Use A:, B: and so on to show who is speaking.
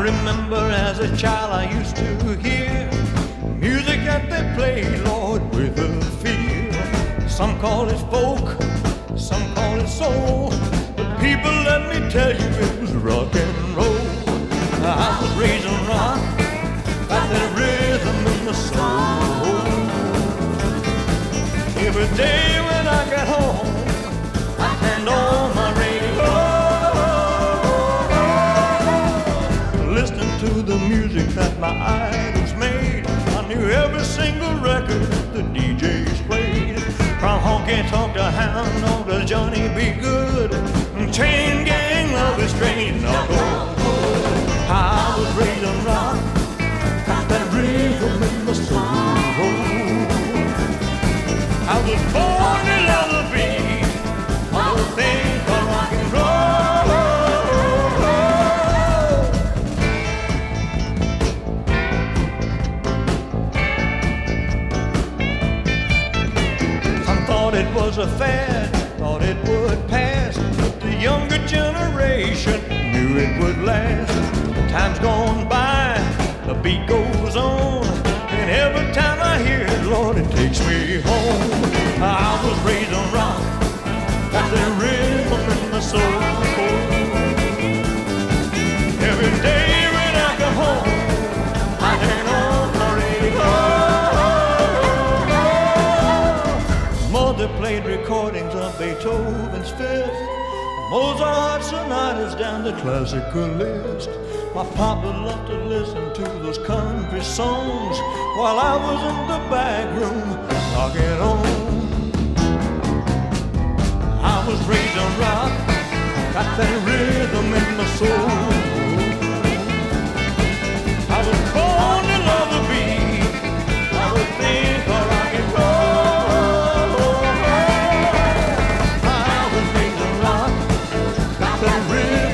A: remember as a child I used to hear music that they played, Lord, with a feel. Some call it folk, some call it soul, but people, let me tell you, it was rock and roll. I was raised on rock, got that rhythm in the soul. Every day when I get home, I turned on my radio, listening to the music that my idols made. I knew every single record the DJs played, from honky tonk to hound dog to Johnny B. Good, Chain Gang, Love is Strange, knuckle. I was raised on rock, got that rhythm in the soul. I was born to love the beat, all the things for rock and roll. Some thought it was a fad, thought it would pass, but the younger generation knew it would last. Time's gone by, the beat goes on, and every time I hear it, Lord, it takes me home. I was raised on rock, got the rhythm in my soul. Every day when I come home, I turn on my radio. Mother played recordings of Beethoven's Fifth, Mozart sonatas down the classical list. My papa loved to listen to those country songs while I was in the back room knocking on. I was raised on rock, got that rhythm in my soul. I was born to love the beat, I was think for rock and roll. I was raised on rock, got that rhythm.